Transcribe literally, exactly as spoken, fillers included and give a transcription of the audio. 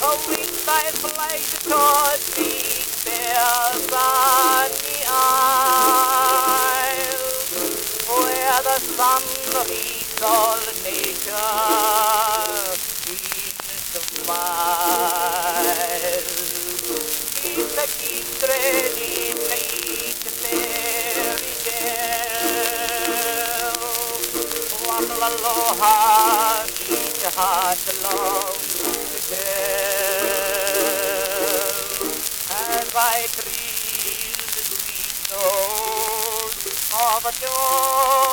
Going by flight towards the bears on the isle, where the sun feeds all nature seems to smile. Keep the keep dreading each fairy gale, waddle aloha each heart longs to tell, as I thrill the sweet notes of a joy.